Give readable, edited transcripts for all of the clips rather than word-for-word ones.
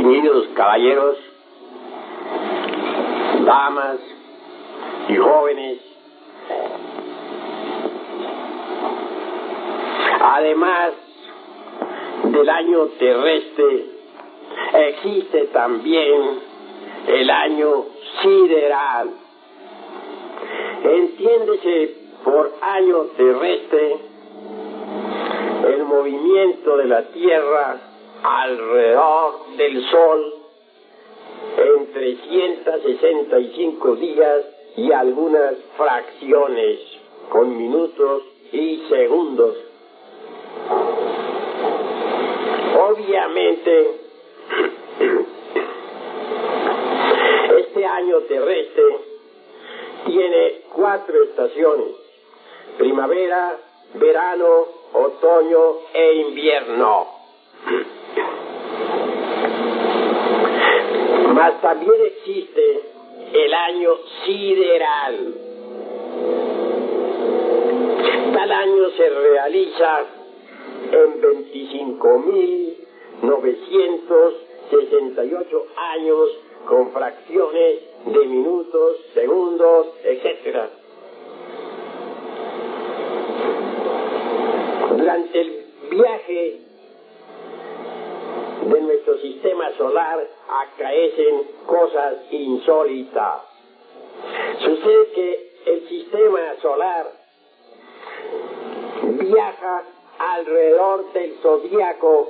distinguidos caballeros, damas y jóvenes, además del año terrestre, existe también el año sideral. Entiéndese por año terrestre el movimiento de la Tierra alrededor del Sol en 365 días y algunas fracciones con minutos y segundos. Obviamente, este año terrestre tiene 4 estaciones: primavera, verano, otoño e invierno. Mas también existe el año sideral. Tal año se realiza en 25.968 años con fracciones de minutos, segundos, etc. Durante el viaje de nuestro sistema solar acaecen cosas insólitas. Sucede que el sistema solar viaja alrededor del zodíaco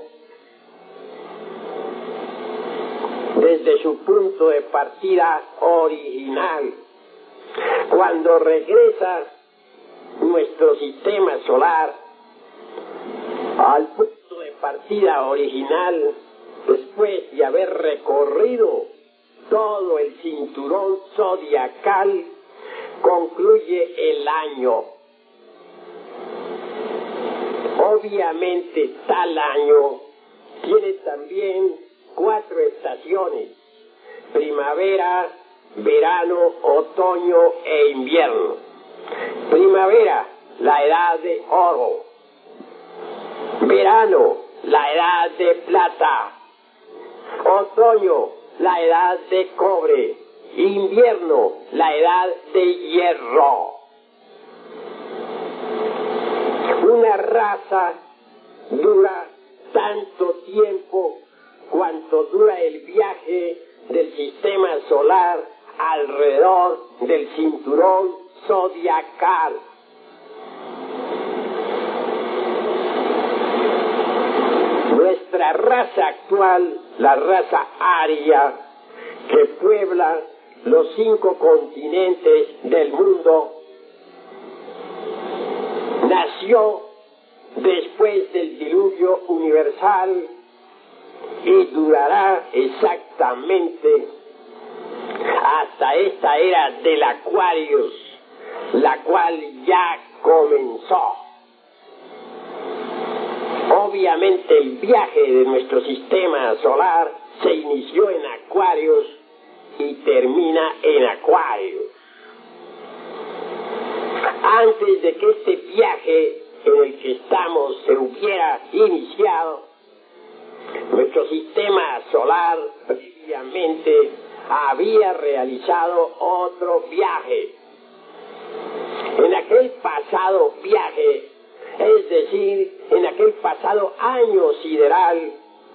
desde su punto de partida original. Cuando regresa nuestro sistema solar al punto de partida original, después de haber recorrido todo el cinturón zodiacal, concluye el año. Obviamente tal año tiene también 4 estaciones: primavera, verano, otoño e invierno. Primavera, la edad de oro. Verano, la edad de plata. Otoño, la edad de cobre. Invierno, la edad de hierro. Una raza dura tanto tiempo cuanto dura el viaje del sistema solar alrededor del cinturón zodiacal. Nuestra raza actual, la raza aria, que puebla los 5 continentes del mundo, nació después del diluvio universal y durará exactamente hasta esta era del Aquarius, la cual ya comenzó. Obviamente el viaje de nuestro sistema solar se inició en Aquarius y termina en Aquarius. Antes de que este viaje en el que estamos se hubiera iniciado, nuestro sistema solar previamente había realizado otro viaje. En aquel pasado viaje, es decir, en aquel pasado año sideral,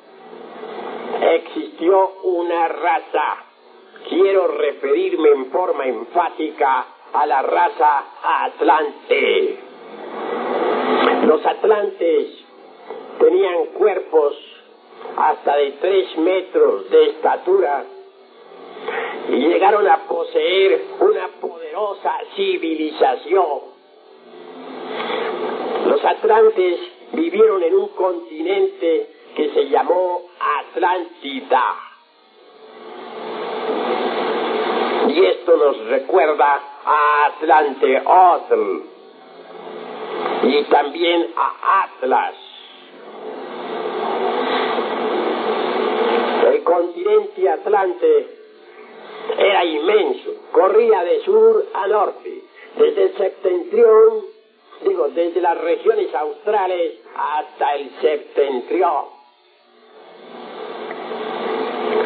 existió una raza. Quiero referirme en forma enfática a la raza atlante. Los atlantes tenían cuerpos hasta de 3 metros de estatura y llegaron a poseer una poderosa civilización. Los atlantes vivieron en un continente que se llamó Atlántida. Y esto nos recuerda a Atlanteotl y también a Atlas. El continente atlante era inmenso, corría de sur a norte, desde el septentrión, desde las regiones australes hasta el septentrión.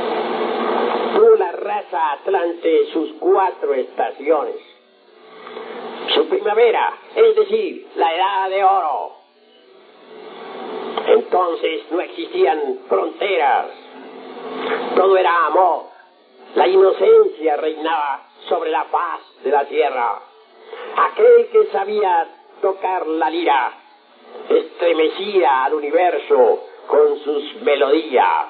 pasa Atlante sus 4 estaciones. Su primavera, es decir, la edad de oro. Entonces no existían fronteras, todo era amor, la inocencia reinaba sobre la faz de la tierra. Aquel que sabía tocar la lira estremecía al universo con sus melodías.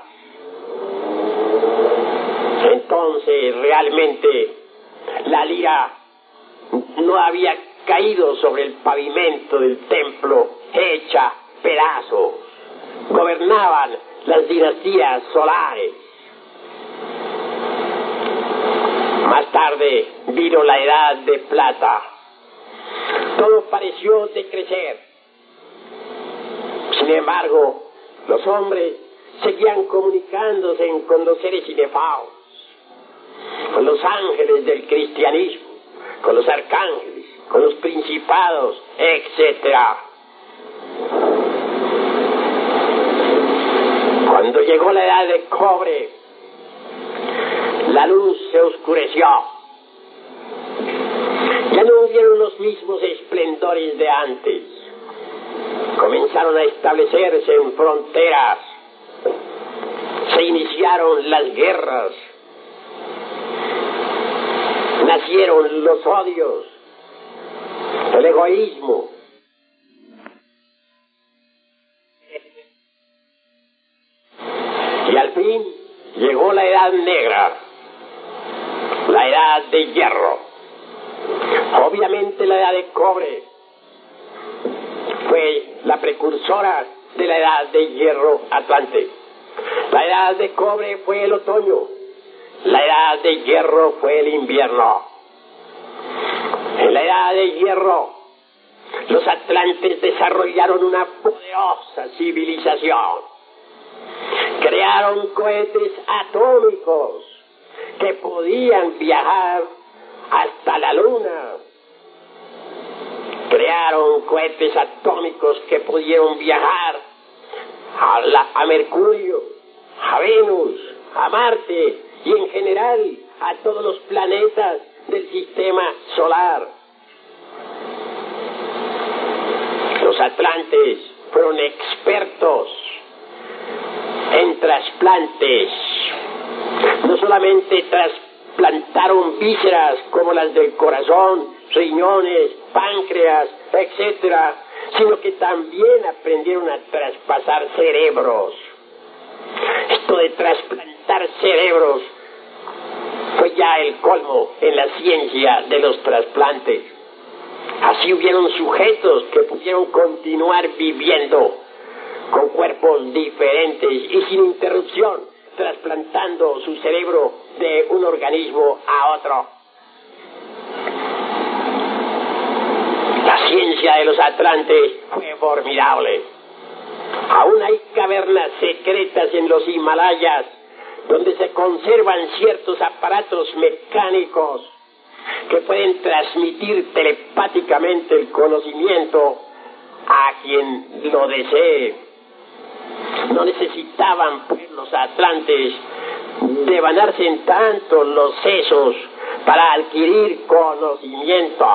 Entonces realmente la lira no había caído sobre el pavimento del templo hecha pedazos. Gobernaban las dinastías solares. Más tarde vino la edad de plata. Todo pareció decrecer. Sin embargo, los hombres seguían comunicándose con los seres inefable, con los ángeles del cristianismo, con los arcángeles, con los principados, etc. Cuando llegó la edad de cobre, la luz se oscureció. Ya no hubieron los mismos esplendores de antes. Comenzaron a establecerse en fronteras. Se iniciaron las guerras. Nacieron los odios, el egoísmo. Y al fin llegó la edad negra, la edad de hierro. Obviamente la edad de cobre fue la precursora de la edad de hierro Atlante. La edad de cobre fue el otoño. La edad de hierro fue el invierno. En la edad de hierro, los atlantes desarrollaron una poderosa civilización. Crearon cohetes atómicos que podían viajar hasta la luna. Crearon cohetes atómicos que pudieron viajar a Mercurio, a Venus, a Marte y en general a todos los planetas del sistema solar. Los atlantes fueron expertos en trasplantes. No solamente trasplantaron vísceras como las del corazón, riñones, páncreas, etc., sino que también aprendieron a traspasar cerebros. Esto de trasplantar cerebros fue ya el colmo en la ciencia de los trasplantes. Así hubieron sujetos que pudieron continuar viviendo con cuerpos diferentes y sin interrupción, trasplantando su cerebro de un organismo a otro. La ciencia de los atlantes fue formidable. Aún hay cavernas secretas en los Himalayas donde se conservan ciertos aparatos mecánicos que pueden transmitir telepáticamente el conocimiento a quien lo desee. No necesitaban pues los atlantes devanarse en tanto los sesos para adquirir conocimiento.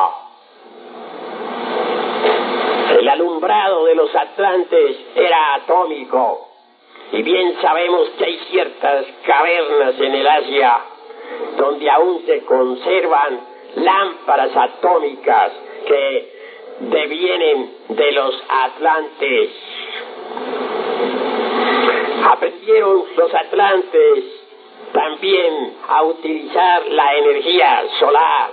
El alumbrado de los atlantes era atómico, y bien sabemos que hay ciertas cavernas en el Asia donde aún se conservan lámparas atómicas que devienen de los atlantes. Aprendieron los atlantes también a utilizar la energía solar.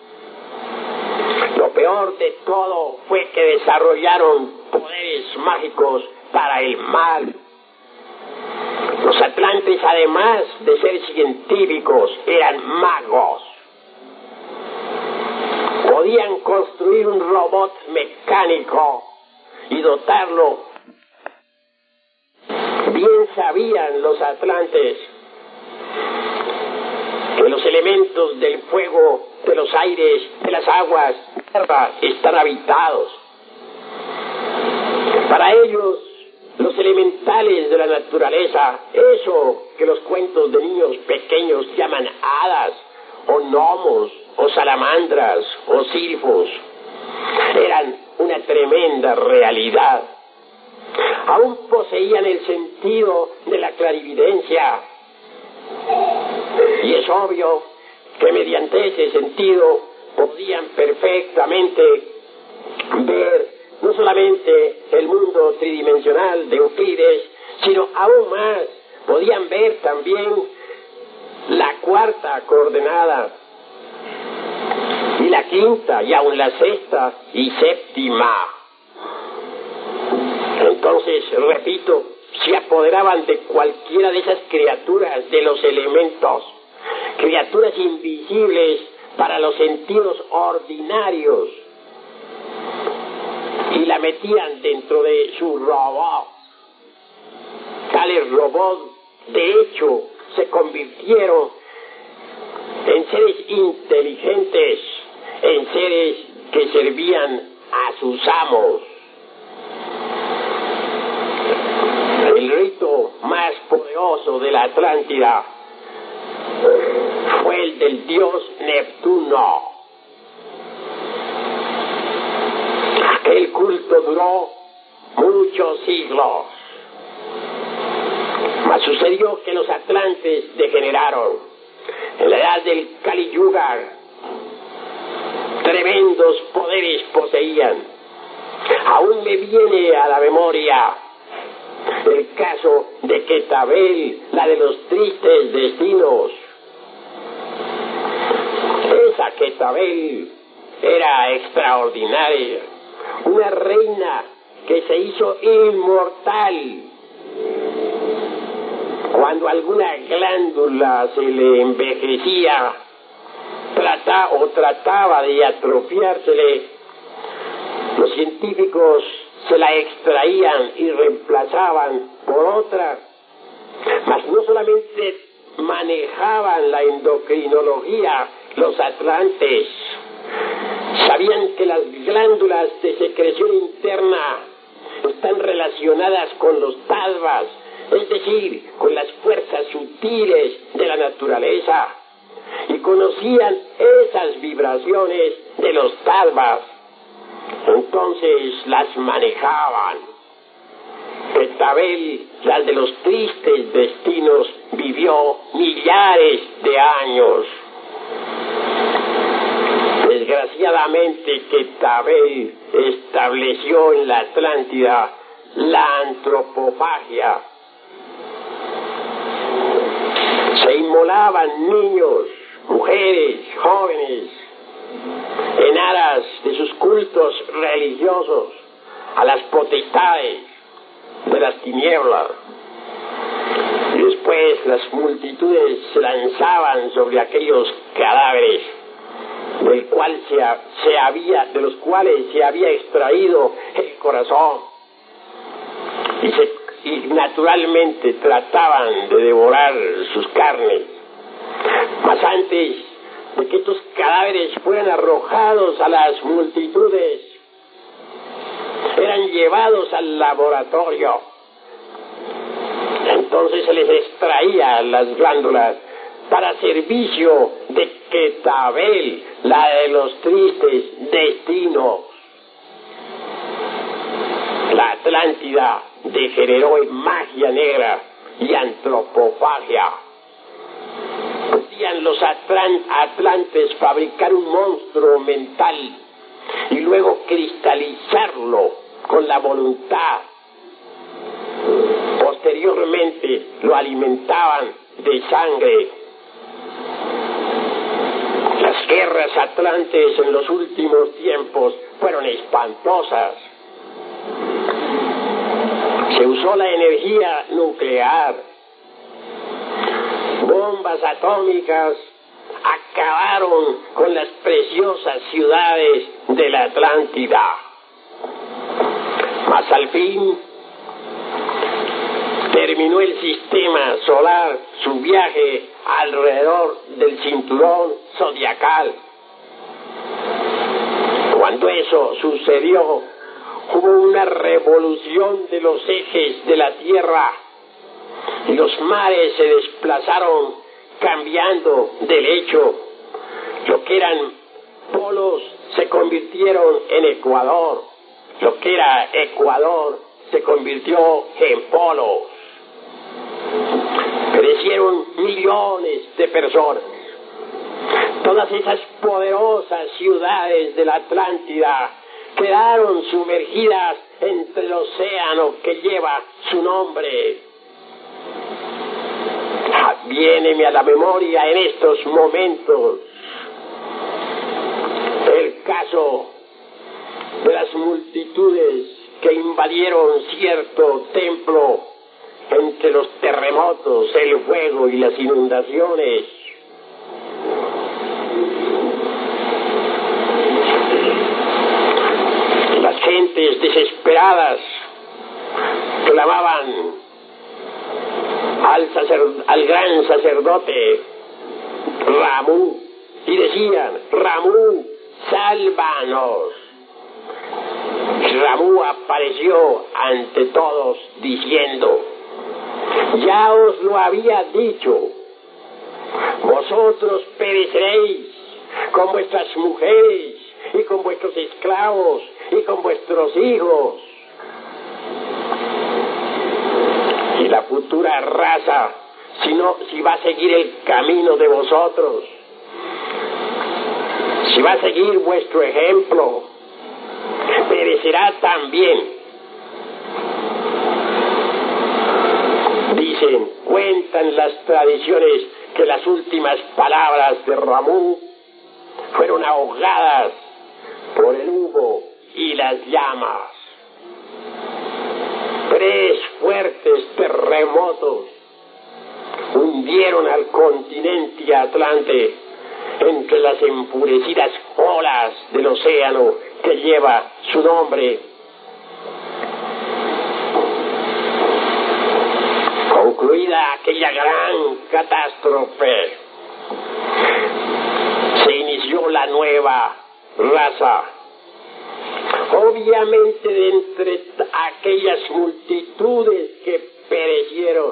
Lo peor de todo fue que desarrollaron poderes mágicos para el mal. Los atlantes, además de ser científicos, eran magos. Podían construir un robot mecánico y dotarlo. Bien sabían los atlantes que los elementos del fuego, de los aires, de las aguas, tierra, están habitados. Para ellos los elementales de la naturaleza, eso que los cuentos de niños pequeños llaman hadas, o gnomos, o salamandras, o silfos, eran una tremenda realidad. Aún poseían el sentido de la clarividencia, y es obvio que mediante ese sentido podían perfectamente ver no solamente el mundo tridimensional de Euclides, sino aún más, podían ver también la cuarta coordenada, y la quinta, y aún la sexta y séptima. Entonces, repito, se apoderaban de cualquiera de esas criaturas de los elementos, criaturas invisibles para los sentidos ordinarios, y la metían dentro de su robot. Tales robots, de hecho, se convirtieron en seres inteligentes, en seres que servían a sus amos. El rito más poderoso de la Atlántida fue el del dios Neptuno. El culto duró muchos siglos, mas sucedió que los atlantes degeneraron. En la edad del Kali Yuga, tremendos poderes poseían. Aún me viene a la memoria el caso de Quetabel, la de los tristes destinos. Esa Quetabel era extraordinaria, una reina que se hizo inmortal. Cuando alguna glándula se le envejecía, trataba de atrofiársele, los científicos se la extraían y reemplazaban por otra. Mas no solamente manejaban la endocrinología los atlantes, sabían que las glándulas de secreción interna están relacionadas con los tadvas, es decir, con las fuerzas sutiles de la naturaleza, y conocían esas vibraciones de los tadvas. Entonces las manejaban. Quetabel, la de los tristes destinos, vivió millares de años. Desgraciadamente, Quetabel estableció en la Atlántida la antropofagia. Se inmolaban niños, mujeres, jóvenes, en aras de sus cultos religiosos a las potestades de las tinieblas. Y después las multitudes se lanzaban sobre aquellos cadáveres de los cuales se había extraído el corazón, y naturalmente trataban de devorar sus carnes. Mas antes de que estos cadáveres fueran arrojados a las multitudes, eran llevados al laboratorio. Entonces se les extraía las glándulas para servicio de Quetabel, la de los tristes destinos. La Atlántida degeneró en magia negra y antropofagia. Podían los atlantes fabricar un monstruo mental y luego cristalizarlo con la voluntad. Posteriormente lo alimentaban de sangre. Las guerras atlantes en los últimos tiempos fueron espantosas. Se usó la energía nuclear. Bombas atómicas acabaron con las preciosas ciudades de la Atlántida. Mas al fin terminó el sistema solar su viaje alrededor del cinturón zodiacal. Cuando eso sucedió, hubo una revolución de los ejes de la tierra y los mares se desplazaron cambiando de lecho. Lo que eran polos se convirtieron en Ecuador. Lo que era Ecuador se convirtió en polos. Perecieron millones de personas. Todas esas poderosas ciudades de la Atlántida quedaron sumergidas entre el océano que lleva su nombre. Viéneme a la memoria en estos momentos el caso de las multitudes que invadieron cierto templo entre los terremotos, el fuego y las inundaciones. Las gentes desesperadas clamaban al gran sacerdote Ramú y decían: Ramú, sálvanos. Ramú apareció ante todos diciendo: ya os lo había dicho, vosotros pereceréis con vuestras mujeres y con vuestros esclavos y con vuestros hijos. Y la futura raza, si va a seguir el camino de vosotros, si va a seguir vuestro ejemplo, perecerá también. Cuentan las tradiciones que las últimas palabras de Ramú fueron ahogadas por el humo y las llamas. 3 fuertes terremotos hundieron al continente Atlante entre las enfurecidas olas del océano que lleva su nombre. Concluida aquella gran catástrofe, se inició la nueva raza. Obviamente, de entre aquellas multitudes que perecieron,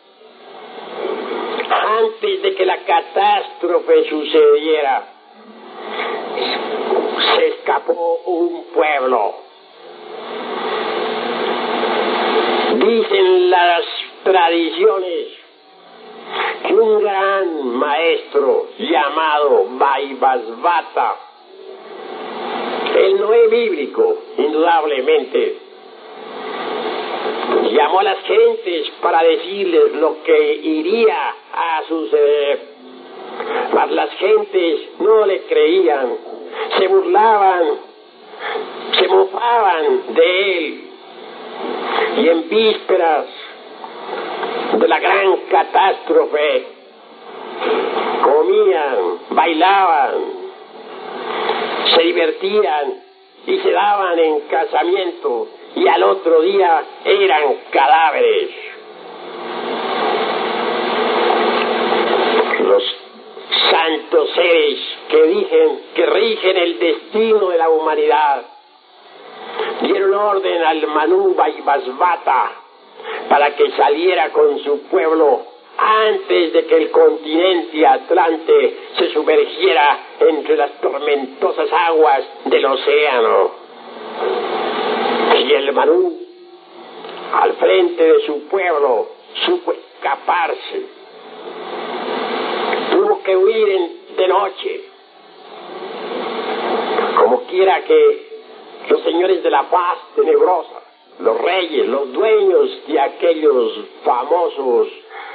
antes de que la catástrofe sucediera, se escapó un pueblo. Dicen las tradiciones que un gran maestro llamado Vaivasvata, el Noé bíblico, indudablemente, llamó a las gentes para decirles lo que iría a suceder. Mas las gentes no le creían, se burlaban, se mofaban de él. Y en vísperas de la gran catástrofe, comían, bailaban, se divertían y se daban en casamiento, y al otro día eran cadáveres. Los santos seres que rigen el destino de la humanidad dieron orden al Manú Vaivasvata para que saliera con su pueblo antes de que el continente Atlante se sumergiera entre las tormentosas aguas del océano. Y el Manú, al frente de su pueblo, supo escaparse. Tuvo que huir de noche. Como quiera que los señores de la paz tenebrosa, los reyes, los dueños de aquellos famosos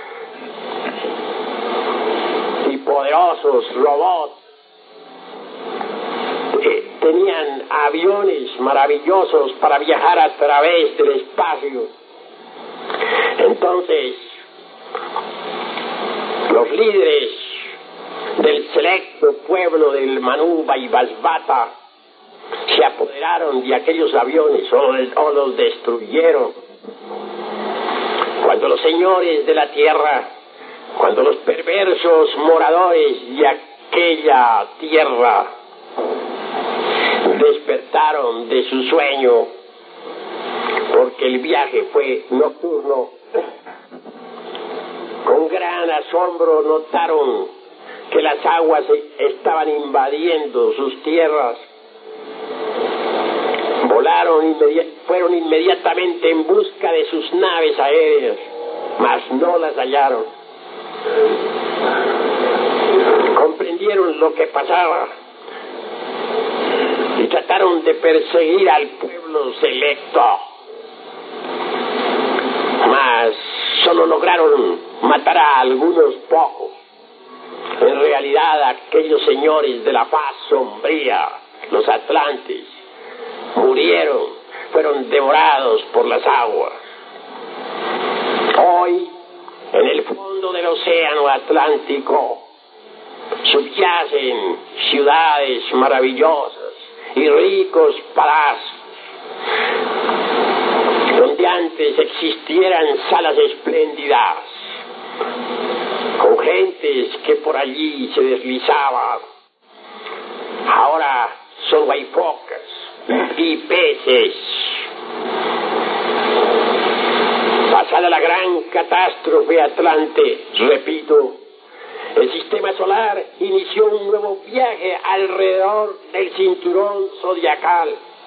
y poderosos robots, tenían aviones maravillosos para viajar a través del espacio. Entonces, los líderes del selecto pueblo del Manú Vaivasvata se apoderaron de aquellos aviones o los destruyeron. Cuando los señores de la tierra, cuando los perversos moradores de aquella tierra despertaron de su sueño, porque el viaje fue nocturno. Con gran asombro notaron que las aguas estaban invadiendo sus tierras. Fueron inmediatamente en busca de sus naves aéreas, mas no las hallaron. Comprendieron lo que pasaba y trataron de perseguir al pueblo selecto, mas solo lograron matar a algunos pocos. En realidad, aquellos señores de la paz sombría, los atlantes, murieron, fueron devorados por las aguas. Hoy, en el fondo del océano Atlántico, subyacen ciudades maravillosas y ricos palacios, donde antes existieran salas espléndidas, con gentes que por allí se deslizaban. Ahora solo hay focas y peces. Pasada la gran catástrofe Atlante, repito, el sistema solar inició un nuevo viaje alrededor del cinturón zodiacal.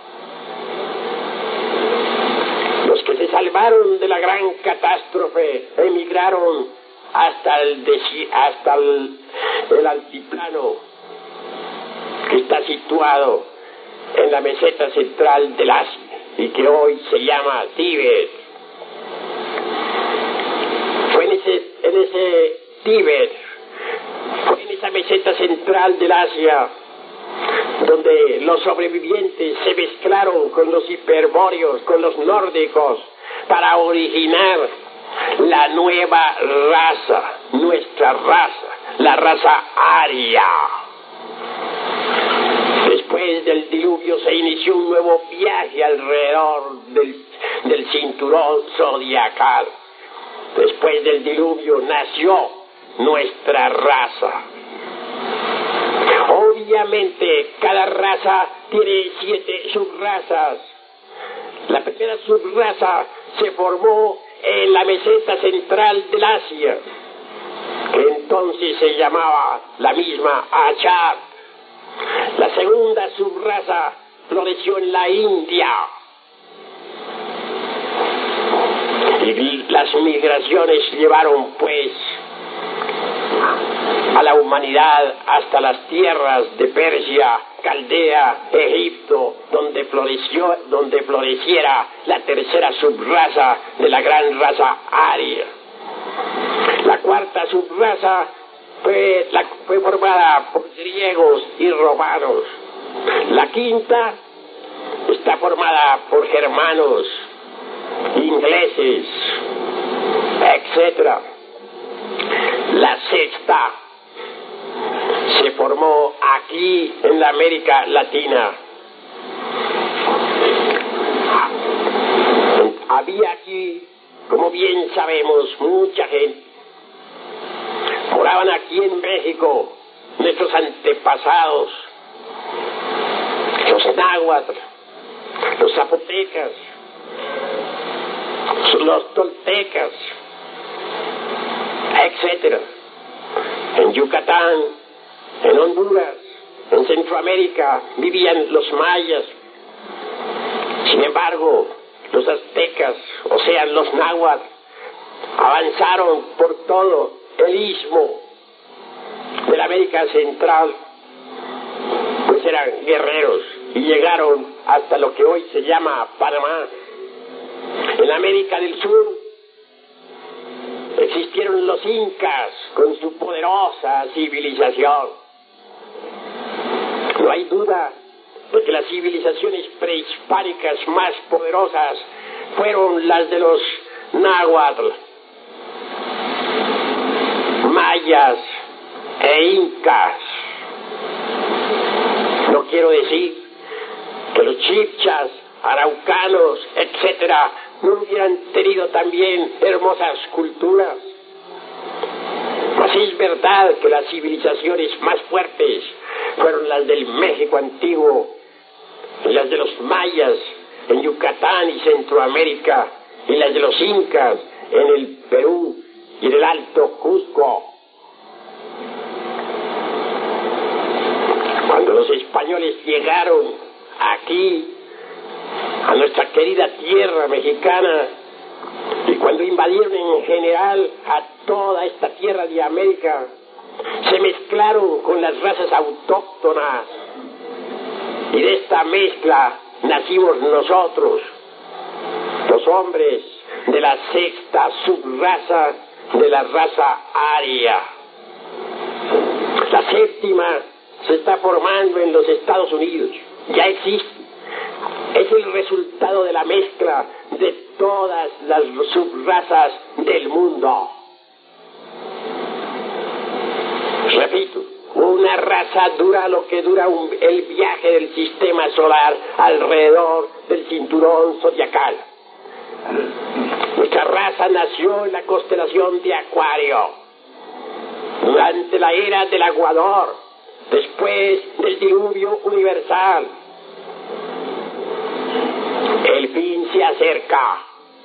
Los que se salvaron de la gran catástrofe emigraron hasta el altiplano que está situado en la meseta central del Asia y que hoy se llama Tíbet. Fue en ese Tíbet, fue en esa meseta central del Asia donde los sobrevivientes se mezclaron con los hiperbóreos, con los nórdicos, para originar la nueva raza, nuestra raza, la raza aria. Después del diluvio se inició un nuevo viaje alrededor del cinturón zodiacal. Después del diluvio nació nuestra raza. Obviamente, cada raza tiene 7 subrazas. La primera subraza se formó en la meseta central del Asia, que entonces se llamaba la misma Achar. La segunda subraza floreció en la India. Y las migraciones llevaron, pues, a la humanidad hasta las tierras de Persia, Caldea, Egipto, donde floreciera la tercera subraza de la gran raza aria. La cuarta subraza fue formada por griegos y romanos. La quinta está formada por germanos, ingleses, etc. La sexta se formó aquí en la América Latina. Había aquí, como bien sabemos, mucha gente. Moraban aquí en México nuestros antepasados, los náhuatl, los zapotecas, los toltecas, etc. En Yucatán, en Honduras, en Centroamérica vivían los mayas. Sin embargo, los aztecas, o sea, los náhuatl, avanzaron por todo el istmo de la América Central, pues eran guerreros y llegaron hasta lo que hoy se llama Panamá. En la América del Sur existieron los incas con su poderosa civilización. No hay duda de que las civilizaciones prehispánicas más poderosas fueron las de los náhuatl, mayas e incas. No quiero decir que los chibchas, araucanos, etcétera, no hubieran tenido también hermosas culturas. Mas es verdad que las civilizaciones más fuertes fueron las del México antiguo, las de los mayas, en Yucatán y Centroamérica, y las de los incas en el Perú y en el Alto Cusco. Cuando los españoles llegaron aquí, a nuestra querida tierra mexicana, y cuando invadieron en general a toda esta tierra de América, se mezclaron con las razas autóctonas, y de esta mezcla nacimos nosotros, los hombres de la sexta subraza de la raza aria. La séptima se está formando en los Estados Unidos, ya existe. Es el resultado de la mezcla de todas las subrazas del mundo. Repito, una raza dura lo que dura el viaje del sistema solar alrededor del cinturón zodiacal. Nuestra raza nació en la constelación de Acuario, durante la era del aguador, después del diluvio universal. El fin se acerca.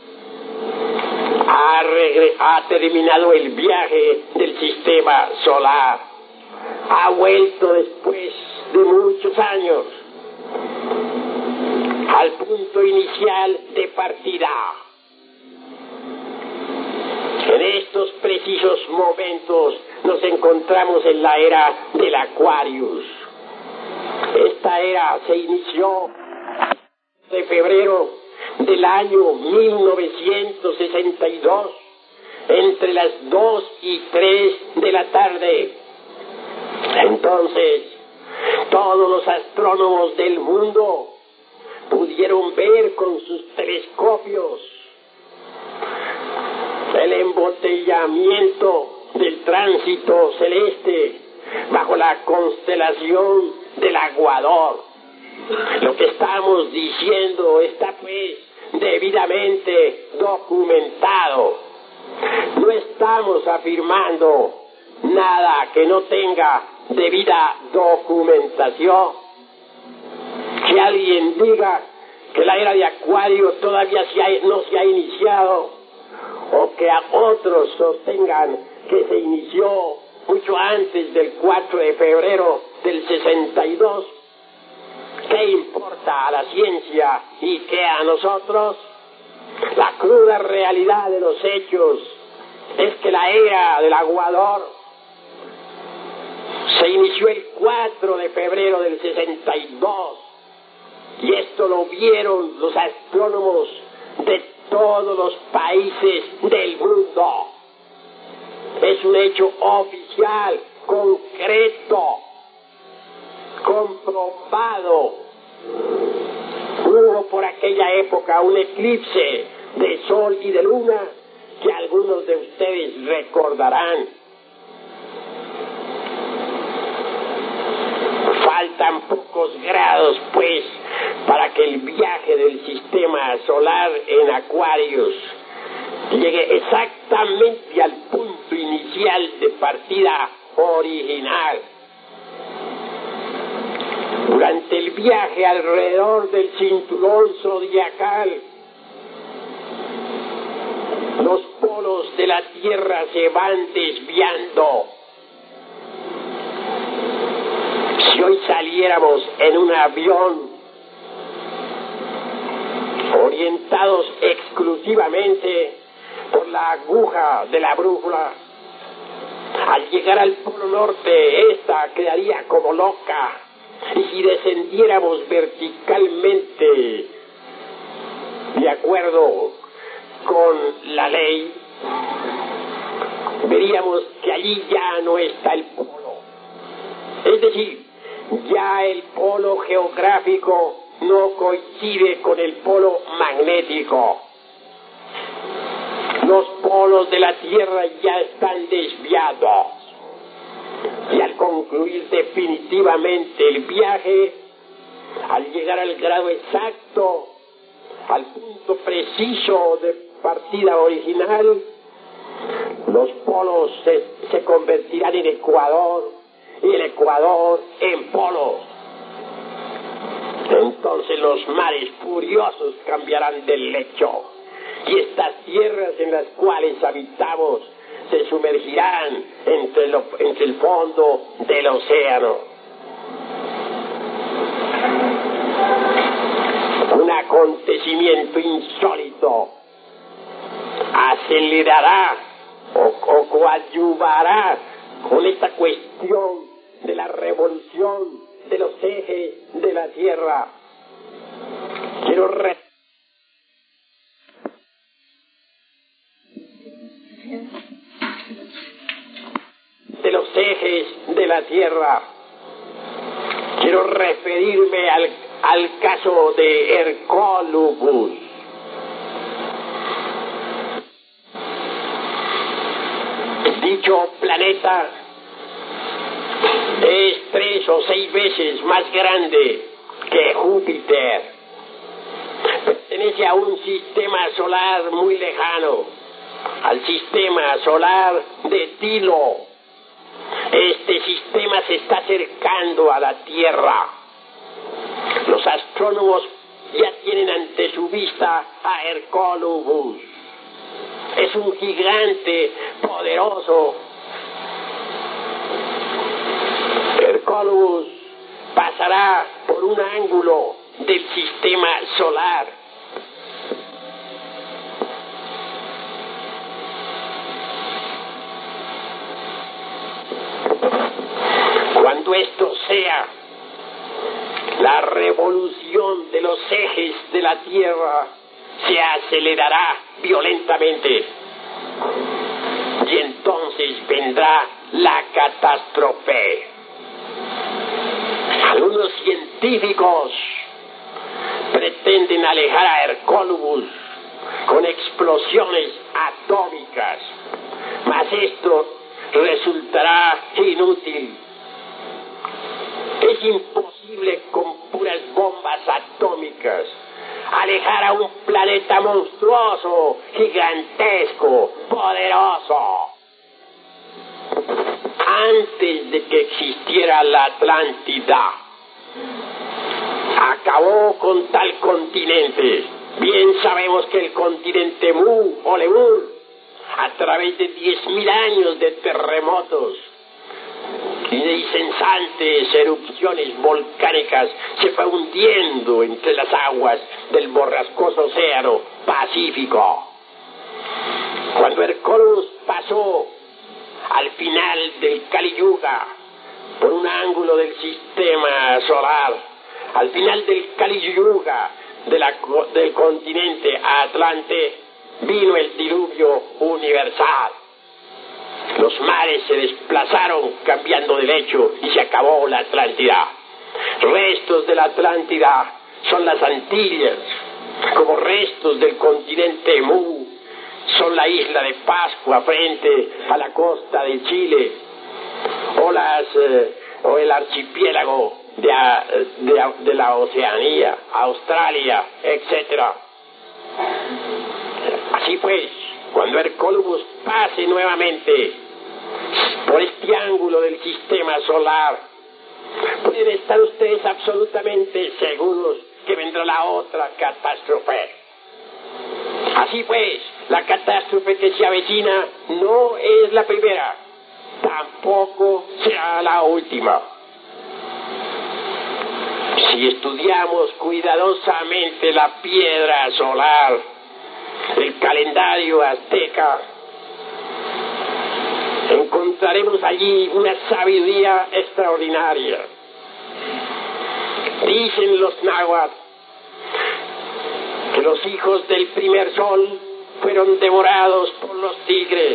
Ha terminado el viaje del sistema solar. Ha vuelto después de muchos años al punto inicial de partida. En estos precisos momentos nos encontramos en la era del Aquarius. Esta era se inició de febrero del año 1962, entre las 2 y 3 de la tarde. Entonces, todos los astrónomos del mundo pudieron ver con sus telescopios el embotellamiento del tránsito celeste bajo la constelación del Aguador. Lo que estamos diciendo está pues debidamente documentado. No estamos afirmando nada que no tenga debida documentación. Que alguien diga que la era de Acuario todavía no se ha iniciado, o que a otros sostengan que se inició mucho antes del 4 de febrero del 62, ¿qué importa a la ciencia y qué a nosotros? La cruda realidad de los hechos es que la era del aguador se inició el 4 de febrero del 62, y esto lo vieron los astrónomos de todos los países del mundo. Es un hecho oficial, concreto, comprobado. Hubo por aquella época un eclipse de sol y de luna que algunos de ustedes recordarán. Faltan pocos grados, pues, para que el viaje del sistema solar en Aquarius llegue exactamente al punto inicial de partida original. Durante el viaje alrededor del cinturón zodiacal, los polos de la Tierra se van desviando. Si hoy saliéramos en un avión orientados exclusivamente por la aguja de la brújula, al llegar al polo norte, esta quedaría como loca, y si descendiéramos verticalmente de acuerdo con la ley, veríamos que allí ya no está el polo. Es decir, ya el polo geográfico no coincide con el polo magnético. Los polos de la Tierra ya están desviados. Y al concluir definitivamente el viaje, al llegar al grado exacto, al punto preciso de partida original, los polos se convertirán en ecuador y el ecuador en polo. Entonces los mares furiosos cambiarán de lecho, y estas tierras en las cuales habitamos se sumergirán entre el fondo del océano. Un acontecimiento insólito acelerará o coadyuvará con esta cuestión de la revolución de los ejes de la Tierra. De los ejes de la Tierra. Quiero referirme al caso de Hercólubus. Dicho planeta es 3 o 6 veces más grande que Júpiter. Pertenece a un sistema solar muy lejano, al sistema solar de Tilo. Este sistema se está acercando a la Tierra. Los astrónomos ya tienen ante su vista a Hercólubus. Es un gigante poderoso. Hercólubus pasará por un ángulo del sistema solar. Cuando esto sea, la revolución de los ejes de la Tierra se acelerará violentamente, y entonces vendrá la catástrofe. Algunos científicos pretenden alejar a Hercólubus con explosiones atómicas, mas esto resultará inútil. Es imposible con puras bombas atómicas alejar a un planeta monstruoso, gigantesco, poderoso. Antes de que existiera la Atlántida, acabó con tal continente. Bien sabemos que el continente Mu o Lemur, a través de 10.000 años de terremotos y de incesantes erupciones volcánicas, se fue hundiendo entre las aguas del borrascoso océano Pacífico. Cuando Hercólubus pasó al final del Kali Yuga, por un ángulo del sistema solar, al final del Kali Yuga del continente Atlante, vino el diluvio universal. Los mares se desplazaron cambiando de lecho y se acabó la Atlántida. Restos de la Atlántida son las Antillas, como restos del continente Mu son la isla de Pascua frente a la costa de Chile, o el archipiélago de la Oceanía, Australia, etc. Así pues, cuando Hercólubus pase nuevamente por este ángulo del sistema solar, pueden estar ustedes absolutamente seguros que vendrá la otra catástrofe. Así pues, la catástrofe que se avecina no es la primera, tampoco será la última. Si estudiamos cuidadosamente la piedra solar, el calendario azteca, encontraremos allí una sabiduría extraordinaria. Dicen los náhuatl que los hijos del primer sol fueron devorados por los tigres,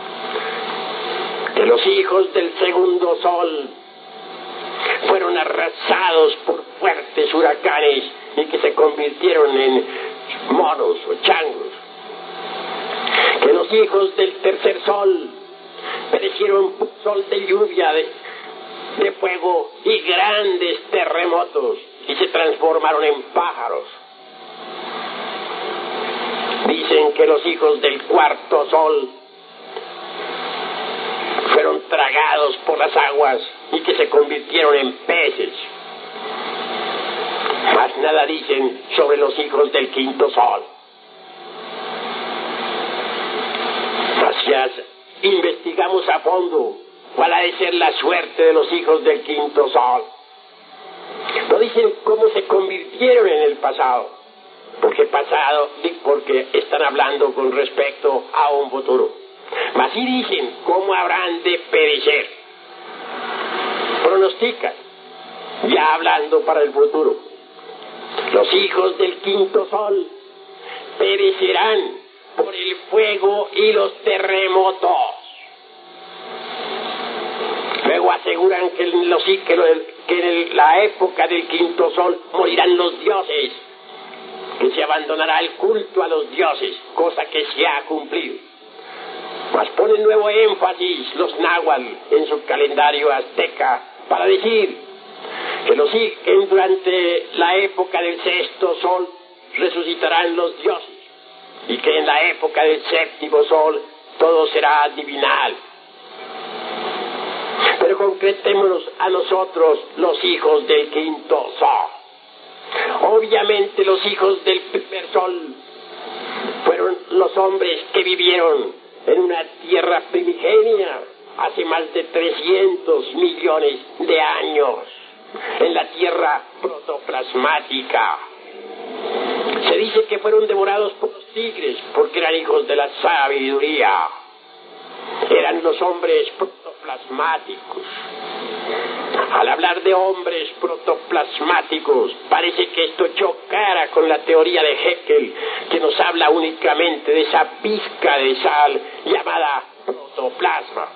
que los hijos del segundo sol fueron arrasados por fuertes huracanes y que se convirtieron en monos o changos, que los hijos del tercer sol perecieron por sol de lluvia, de fuego y grandes terremotos y se transformaron en pájaros. Dicen que los hijos del cuarto sol fueron tragados por las aguas y que se convirtieron en peces. Mas nada dicen sobre los hijos del quinto sol. Hacia investigamos a fondo cuál ha de ser la suerte de los hijos del quinto sol. No dicen cómo se convirtieron en el pasado, porque están hablando con respecto a un futuro. Mas sí dicen cómo habrán de perecer. Pronostican, ya hablando para el futuro. Los hijos del quinto sol perecerán por el fuego y los terremotos. Luego aseguran que en la época del quinto sol morirán los dioses, que se abandonará el culto a los dioses, cosa que se ha cumplido. Mas ponen nuevo énfasis los náhuatl en su calendario azteca para decir que durante la época del sexto sol resucitarán los dioses y que en la época del séptimo sol todo será divinal. Pero concretémonos a nosotros, los hijos del quinto sol. Obviamente los hijos del primer sol fueron los hombres que vivieron en una tierra primigenia hace más de 300 millones de años, en la tierra protoplasmática. Se dice que fueron devorados por los tigres porque eran hijos de la sabiduría. Eran los hombres protoplasmáticos. Al hablar de hombres protoplasmáticos, parece que esto chocara con la teoría de Haeckel, que nos habla únicamente de esa pizca de sal llamada protoplasma.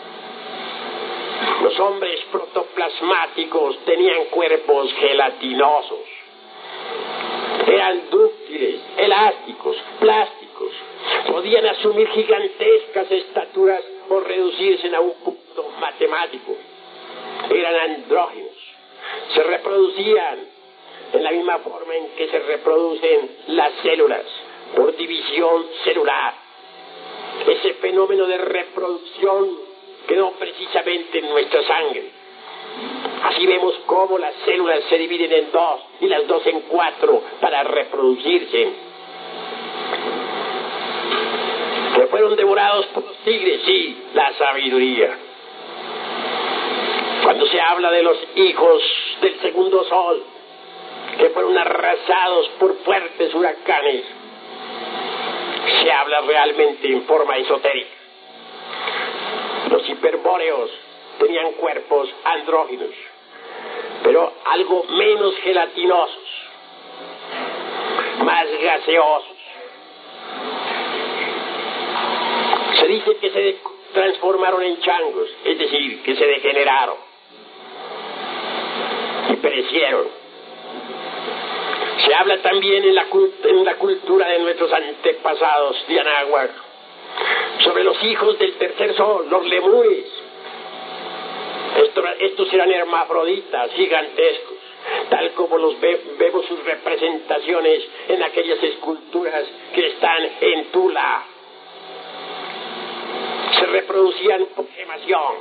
Los hombres protoplasmáticos tenían cuerpos gelatinosos. Eran dúctiles, elásticos, plásticos. Podían asumir gigantescas estaturas o reducirse a un punto matemático. Eran andróginos. Se reproducían en la misma forma en que se reproducen las células, por división celular. Ese fenómeno de reproducción quedó precisamente en nuestra sangre. Así vemos cómo las células se dividen en dos y las dos en cuatro para reproducirse. Que fueron devorados por los tigres, sí, la sabiduría. Cuando se habla de los hijos del segundo sol, que fueron arrasados por fuertes huracanes, se habla realmente en forma esotérica. Los hiperbóreos tenían cuerpos andróginos, pero algo menos gelatinosos, más gaseosos. Se dice que se transformaron en changos, es decir, que se degeneraron y perecieron. Se habla también en la cultura de nuestros antepasados de Anáhuac sobre los hijos del tercer sol, los lemures. Estos eran hermafroditas gigantescos, tal como vemos sus representaciones en aquellas esculturas que están en Tula. Se reproducían por gemación.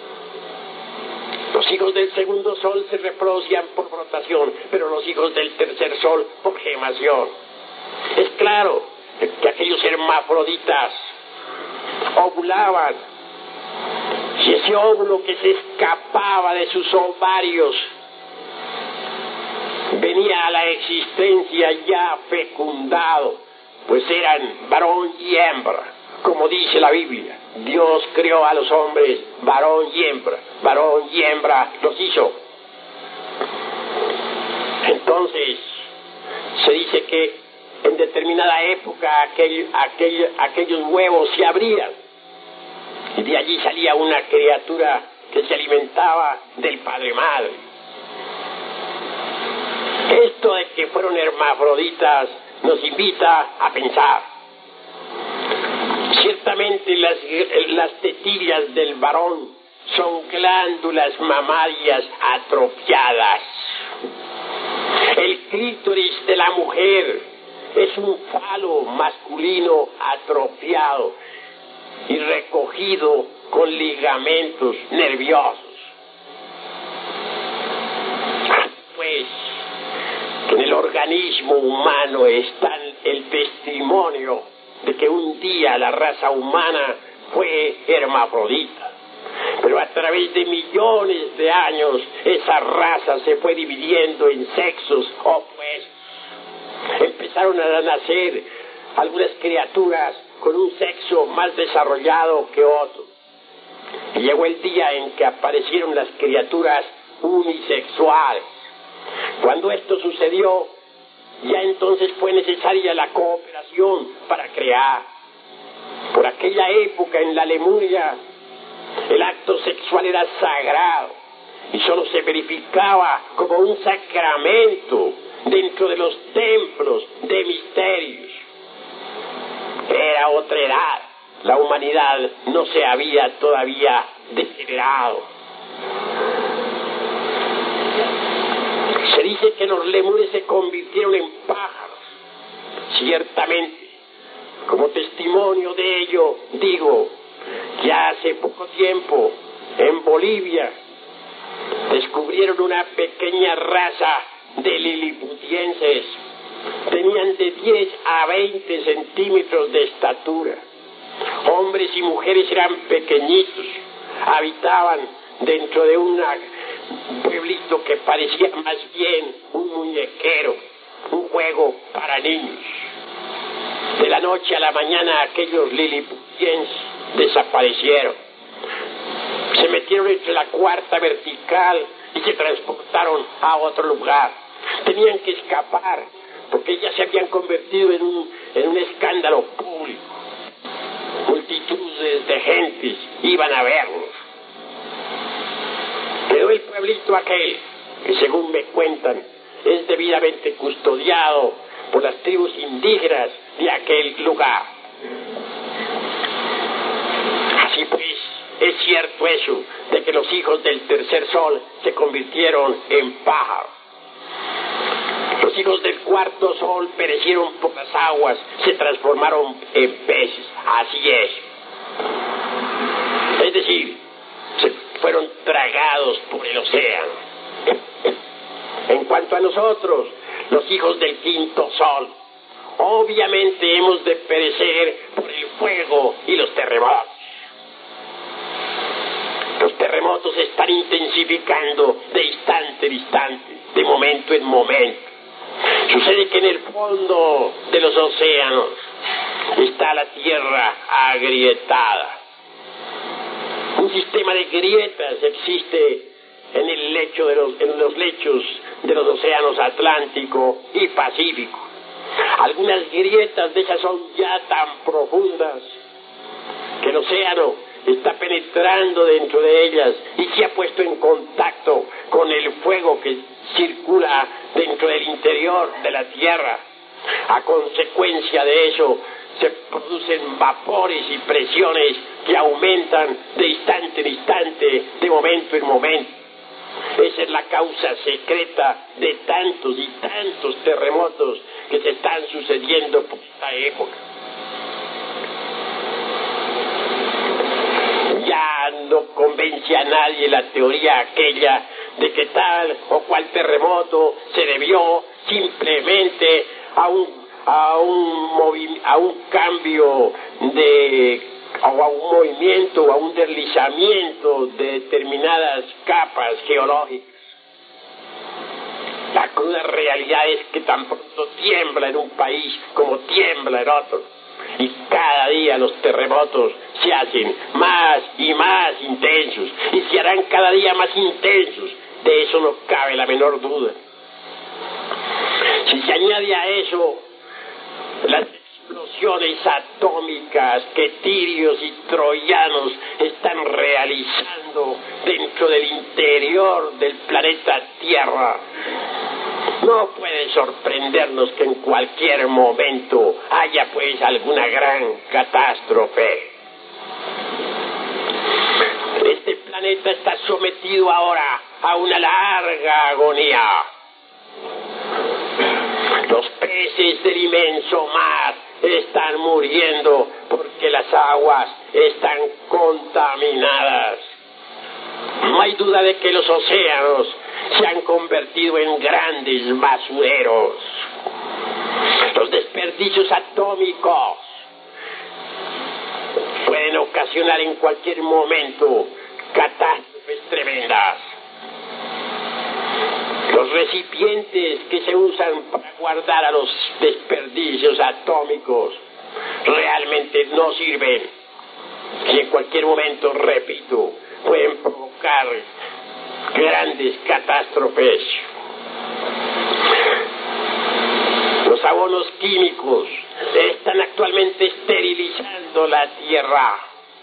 Los hijos del segundo sol se reproducían por brotación, pero los hijos del tercer sol por gemación. Es claro que aquellos hermafroditas ovulaban, y ese óvulo que se escapaba de sus ovarios venía a la existencia ya fecundado, pues eran varón y hembra, como dice la Biblia. Dios creó a los hombres varón y hembra los hizo. Entonces se dice que en determinada época aquellos huevos se abrían y de allí salía una criatura que se alimentaba del padre madre. Esto de que fueron hermafroditas nos invita a pensar. Ciertamente las tetillas del varón son glándulas mamarias atrofiadas. El clítoris de la mujer es un falo masculino atrofiado y recogido con ligamentos nerviosos. Pues En el organismo humano está el testimonio de que un día la raza humana fue hermafrodita. Pero a través de millones de años esa raza se fue dividiendo en sexos opuestos. Empezaron a nacer algunas criaturas con un sexo más desarrollado que otros. Y llegó el día en que aparecieron las criaturas unisexuales. Cuando esto sucedió, ya entonces fue necesaria la cooperación para crear. Por aquella época en la Lemuria, el acto sexual era sagrado y solo se verificaba como un sacramento dentro de los templos de misterios. Era otra edad. La humanidad no se había todavía degenerado. Se dice que los lemures se convirtieron en pájaros. Ciertamente, como testimonio de ello, digo que hace poco tiempo, en Bolivia, descubrieron una pequeña raza de liliputienses. Tenían de 10 a 20 centímetros de estatura. Hombres y mujeres eran pequeñitos. Habitaban dentro de un pueblito que parecía más bien un muñequero, un juego para niños. De la noche a la mañana aquellos liliputienses desaparecieron. Se metieron entre la cuarta vertical y se transportaron a otro lugar. Tenían que escapar porque ya se habían convertido en un escándalo público. Multitudes de gentes iban a verlos. Quedó el pueblito aquel, que según me cuentan, es debidamente custodiado por las tribus indígenas de aquel lugar. Así pues, es cierto eso, de que los hijos del tercer sol se convirtieron en pájaros. Los hijos del cuarto sol perecieron por las aguas, se transformaron en peces. Así es. Es decir, se fueron tragados por el océano. En cuanto a nosotros, los hijos del quinto sol, obviamente hemos de perecer por el fuego y los terremotos. Los terremotos se están intensificando de instante en instante, de momento en momento. Sucede que en el fondo de los océanos está la tierra agrietada. Un sistema de grietas existe en los lechos de los océanos Atlántico y Pacífico. Algunas grietas de esas son ya tan profundas que el océano está penetrando dentro de ellas y se ha puesto en contacto con el fuego que circula dentro del interior de la Tierra. A consecuencia de eso se producen vapores y presiones que aumentan de instante en instante, de momento en momento. Esa es la causa secreta de tantos y tantos terremotos que se están sucediendo por esta época. Ya no convence a nadie la teoría aquella de que tal o cual terremoto se debió simplemente a un cambio o a un movimiento o a un deslizamiento de determinadas capas geológicas. La cruda realidad es que tan pronto tiembla en un país como tiembla en otro. Y cada día los terremotos se hacen más y más intensos y se harán cada día más intensos. De eso no cabe la menor duda. Si se añade a eso las explosiones atómicas que tirios y troyanos están realizando dentro del interior del planeta Tierra, no puede sorprendernos que en cualquier momento haya pues alguna gran catástrofe. Este planeta está sometido ahora a una larga agonía. Los peces del inmenso mar están muriendo porque las aguas están contaminadas. No hay duda de que los océanos se han convertido en grandes basureros. Los desperdicios atómicos pueden ocasionar en cualquier momento catástrofes tremendas. Los recipientes que se usan para guardar a los desperdicios atómicos realmente no sirven. Y en cualquier momento, repito, pueden provocar grandes catástrofes. Los abonos químicos están actualmente esterilizando la tierra.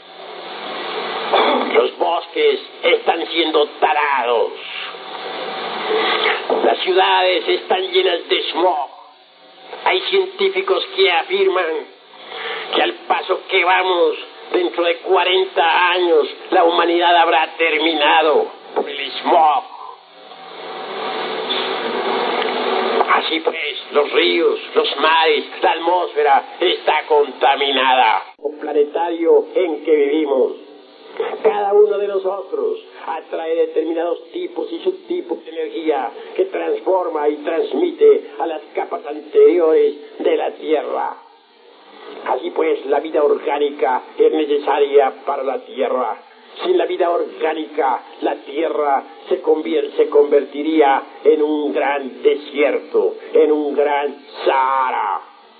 Los bosques están siendo talados. Las ciudades están llenas de smog. Hay científicos que afirman que al paso que vamos, dentro de 40 años, la humanidad habrá terminado por el smog. Así pues, los ríos, los mares, la atmósfera está contaminada. El planetario en que vivimos, cada uno de nosotros atrae determinados tipos y subtipos de energía que transforma y transmite a las capas anteriores de la Tierra. Así pues, la vida orgánica es necesaria para la Tierra. Sin la vida orgánica, la Tierra se convertiría en un gran desierto, en un gran Sahara.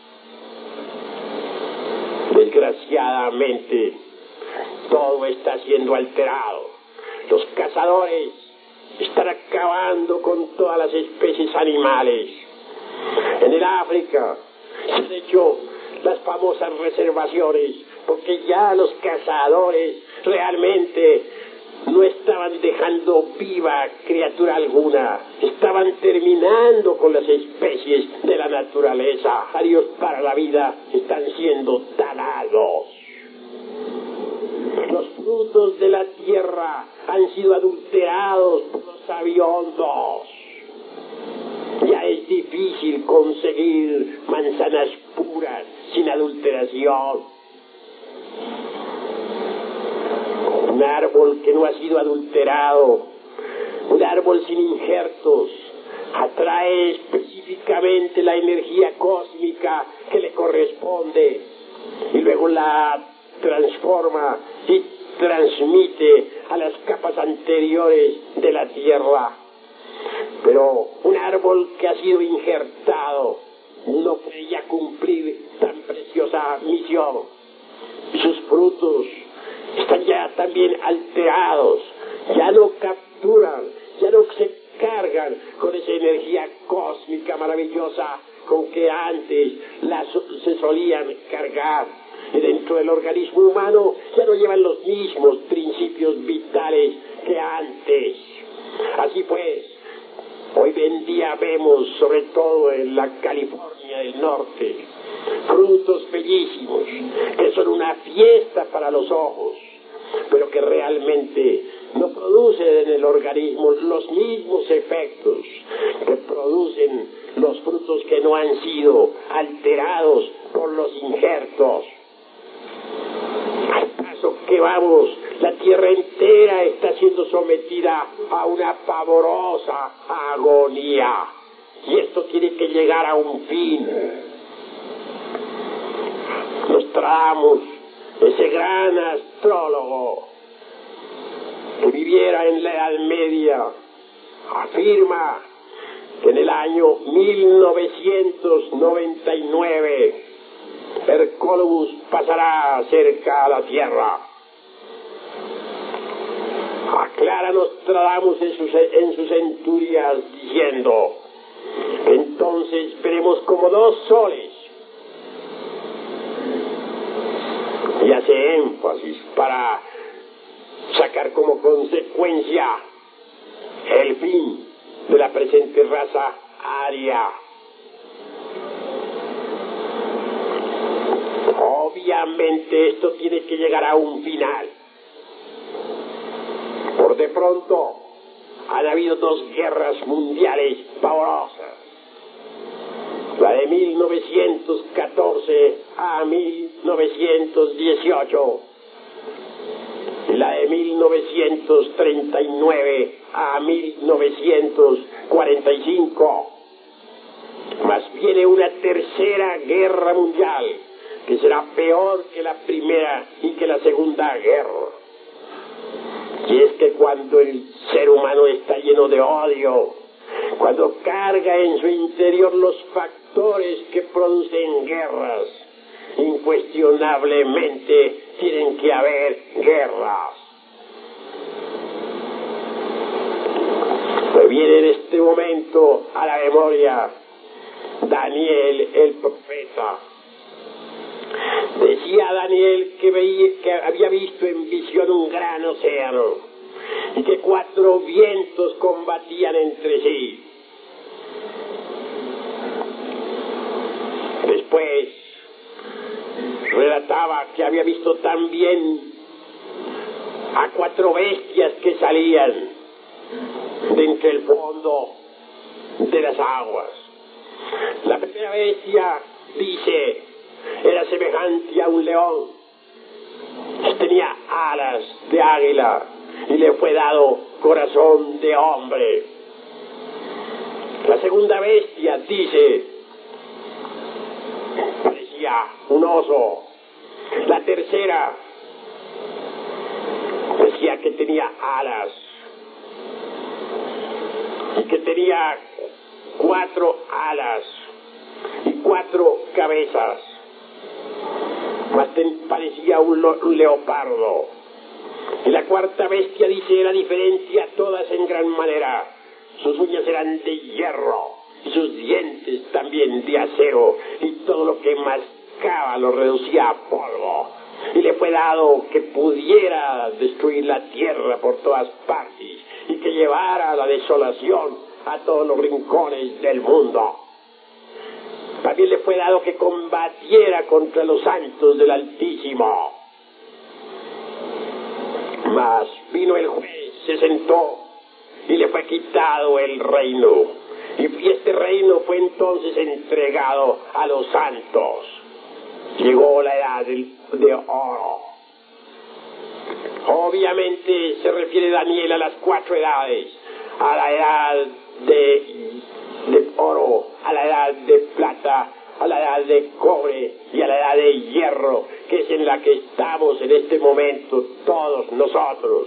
Desgraciadamente, todo está siendo alterado. Los cazadores están acabando con todas las especies animales. En el África se han hecho las famosas reservaciones, porque ya los cazadores realmente no estaban dejando viva criatura alguna, estaban terminando con las especies de la naturaleza. Arios para la vida están siendo talados. Los frutos de la tierra han sido adulterados por los sabiondos. Ya es difícil conseguir manzanas puras sin adulteración. Un árbol que no ha sido adulterado, un árbol sin injertos, atrae específicamente la energía cósmica que le corresponde y luego la transforma y transmite a las capas anteriores de la tierra. Pero un árbol que ha sido injertado no puede ya cumplir tan preciosa misión. Sus frutos están ya también alterados, ya no capturan, ya no se cargan con esa energía cósmica maravillosa con que antes se solían cargar. Y dentro del organismo humano ya no llevan los mismos principios vitales que antes. Así pues, hoy en día vemos, sobre todo en la California del Norte, frutos bellísimos que son una fiesta para los ojos, pero que realmente no producen en el organismo los mismos efectos que producen los frutos que no han sido alterados por los injertos. Al paso que vamos, la tierra entera está siendo sometida a una pavorosa agonía. Y esto tiene que llegar a un fin. Nostradamus, ese gran astrólogo que viviera en la Edad Media, afirma que en el año 1999 Hercólogos pasará cerca a la tierra. Aclara Nostradamus en sus centurias diciendo que entonces veremos como dos soles, y hace énfasis para sacar como consecuencia el fin de la presente raza aria. Obviamente esto tiene que llegar a un final. Por de pronto han habido dos guerras mundiales pavorosas. La de 1914 a 1918. la de 1939 a 1945. Mas viene una tercera guerra mundial, que será peor que la primera y que la segunda guerra. Y es que cuando el ser humano está lleno de odio, cuando carga en su interior los factores que producen guerras, incuestionablemente tienen que haber guerras. Me viene en este momento a la memoria Daniel el profeta. Decía Daniel que había visto en visión un gran océano y que 4 vientos combatían entre sí. Después relataba que había visto también a 4 bestias que salían de entre el fondo de las aguas. La primera bestia, dice, era semejante a un león. Tenía alas de águila y le fue dado corazón de hombre. La segunda bestia, dice, parecía un oso. La tercera decía que tenía alas y que tenía 4 alas y 4 cabezas. Más parecía un leopardo. Y la cuarta bestia, dice, era diferente a todas en gran manera. Sus uñas eran de hierro y sus dientes también de acero, y todo lo que mascaba lo reducía a polvo. Y le fue dado que pudiera destruir la tierra por todas partes y que llevara la desolación a todos los rincones del mundo. También le fue dado que combatiera contra los santos del Altísimo. Mas vino el juez, se sentó y le fue quitado el reino. Y este reino fue entonces entregado a los santos. Llegó la edad de oro. Obviamente se refiere Daniel a las 4 edades: a la edad de oro, a la edad de plata, a la edad de cobre y a la edad de hierro, que es en la que estamos en este momento todos nosotros.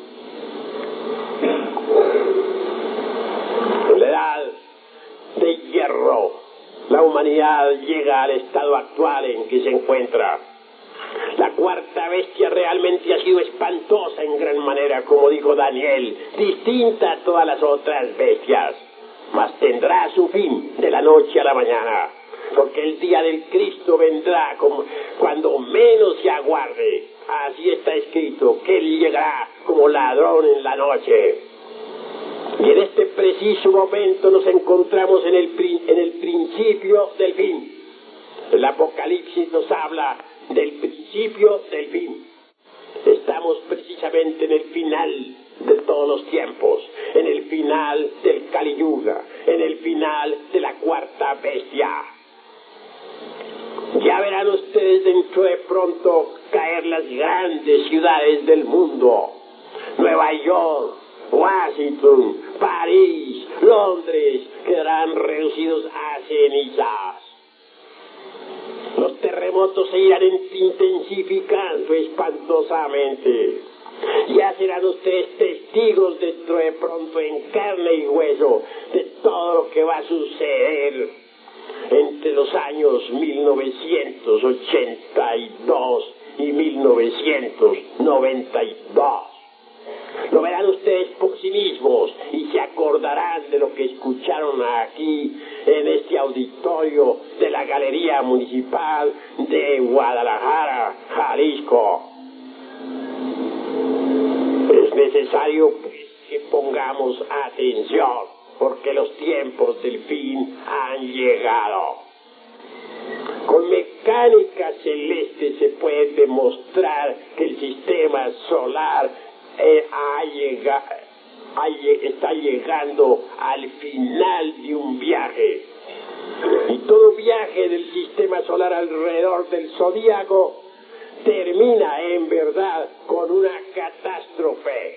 En la edad de hierro, la humanidad llega al estado actual en que se encuentra. La cuarta bestia realmente ha sido espantosa en gran manera, como dijo Daniel, distinta a todas las otras bestias, mas tendrá su fin de la noche a la mañana, porque el día del Cristo vendrá cuando menos se aguarde. Así está escrito, que Él llegará como ladrón en la noche. Y en este preciso momento nos encontramos en el principio del fin. El Apocalipsis nos habla del principio del fin. Estamos precisamente en el final de todos los tiempos, en el final del Kali Yuga, en el final de la cuarta bestia. Ya verán ustedes dentro de pronto caer las grandes ciudades del mundo: Nueva York, Washington, París, Londres, quedarán reducidos a cenizas. Los terremotos se irán intensificando espantosamente. Ya serán ustedes testigos dentro de pronto en carne y hueso de todo lo que va a suceder entre los años 1982 y 1992. Lo verán ustedes por sí mismos y se acordarán de lo que escucharon aquí en este auditorio de la Galería Municipal de Guadalajara, Jalisco. Es necesario pues que pongamos atención, porque los tiempos del fin han llegado. Con mecánica celeste se puede demostrar que el sistema solar está llegando al final de un viaje. Y todo viaje del sistema solar alrededor del zodíaco termina en verdad con una catástrofe.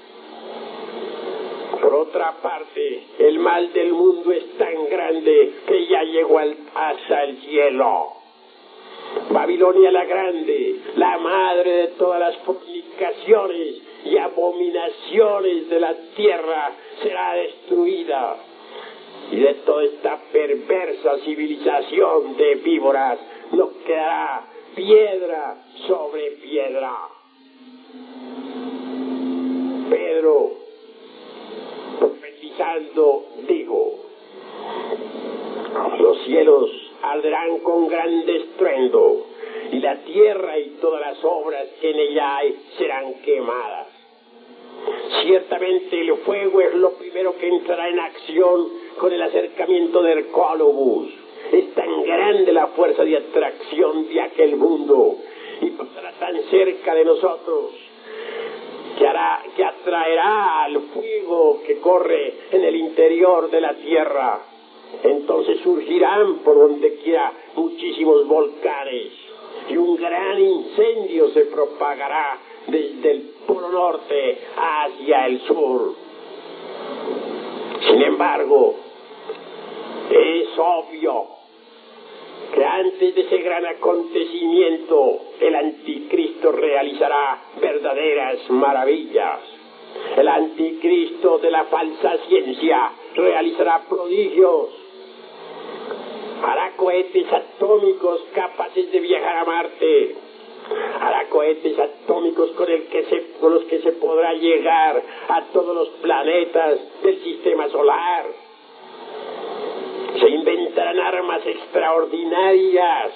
Por otra parte, el mal del mundo es tan grande que ya llegó hasta el cielo. Babilonia la Grande, la madre de todas las fornicaciones y abominaciones de la tierra, será destruida. Y de toda esta perversa civilización de víboras no quedará piedra sobre piedra. Pedro, profetizando, dijo: los cielos arderán con grande estruendo, y la tierra y todas las obras que en ella hay serán quemadas. Ciertamente el fuego es lo primero que entrará en acción con el acercamiento de Hercólobus. Es tan grande la fuerza de atracción de aquel mundo y pasará tan cerca de nosotros que atraerá al fuego que corre en el interior de la tierra. Entonces surgirán por donde quiera muchísimos volcanes y un gran incendio se propagará desde el polo norte hacia el sur. Sin embargo, es obvio que antes de ese gran acontecimiento el anticristo realizará verdaderas maravillas. El anticristo de la falsa ciencia realizará prodigios. Hará cohetes atómicos capaces de viajar a Marte. Hará cohetes atómicos con los que se podrá llegar a todos los planetas del sistema solar. Se inventarán armas extraordinarias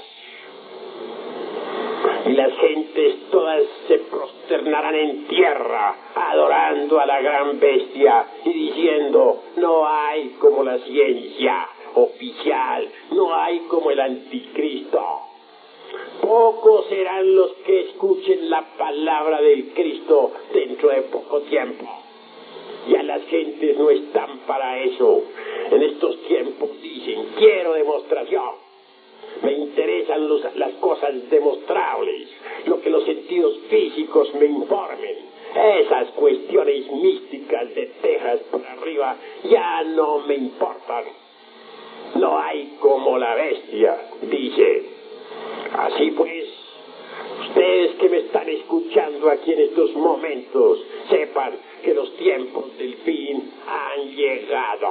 y las gentes todas se prosternarán en tierra adorando a la gran bestia y diciendo: no hay como la ciencia oficial, no hay como el anticristo. Pocos serán los que escuchen la palabra del Cristo dentro de poco tiempo. Ya las gentes no están para eso. En estos tiempos dicen: quiero demostración. Me interesan las cosas demostrables, lo que los sentidos físicos me informen. Esas cuestiones místicas de Texas por arriba ya no me importan. No hay como la bestia, dice. Así pues, ustedes que me están escuchando aquí en estos momentos, sepan que los tiempos del fin han llegado.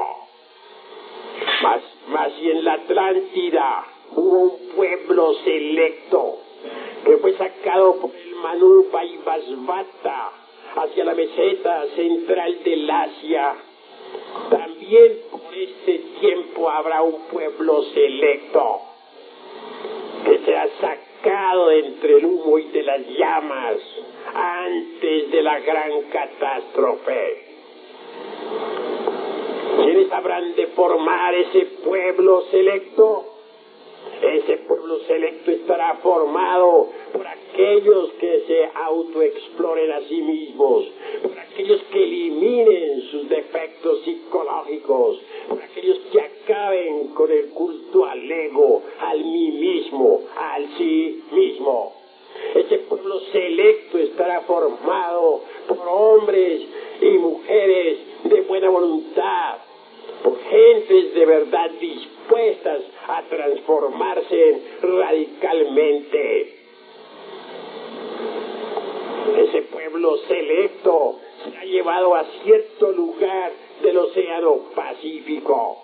Mas y en la Atlántida hubo un pueblo selecto que fue sacado por el Manupa y Basbata hacia la meseta central del Asia. También por este tiempo habrá un pueblo selecto que será sacado de entre el humo y de las llamas antes de la gran catástrofe. ¿Quiénes habrán de formar ese pueblo selecto? Ese pueblo selecto estará formado por aquellos que se autoexploren a sí mismos, por aquellos que eliminen sus defectos psicológicos, por aquellos que acaben con el culto al ego, al mí mismo, al sí mismo. Ese pueblo selecto estará formado por hombres y mujeres de buena voluntad, por gentes de verdad dispuestas a transformarse radicalmente. Ese pueblo selecto será llevado a cierto lugar del Océano Pacífico.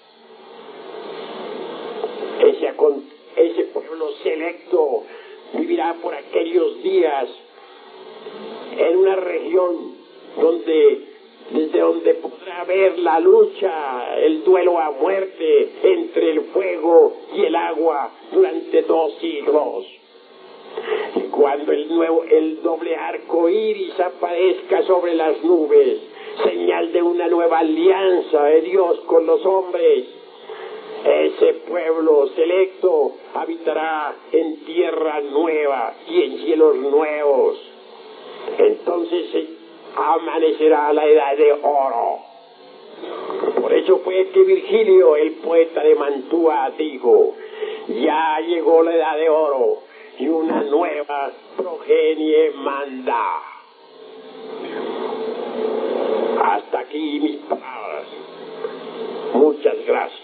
Ese pueblo selecto vivirá por aquellos días en una región desde donde podrá ver la lucha, el duelo a muerte entre el fuego y el agua durante 2 siglos. Y cuando el doble arco iris aparezca sobre las nubes, señal de una nueva alianza de Dios con los hombres, ese pueblo selecto habitará en tierra nueva y en cielos nuevos. Entonces amanecerá la edad de oro. Por eso fue que Virgilio, el poeta de Mantua, dijo: ya llegó la edad de oro, y una nueva progenie manda. Hasta aquí mis palabras. Muchas gracias.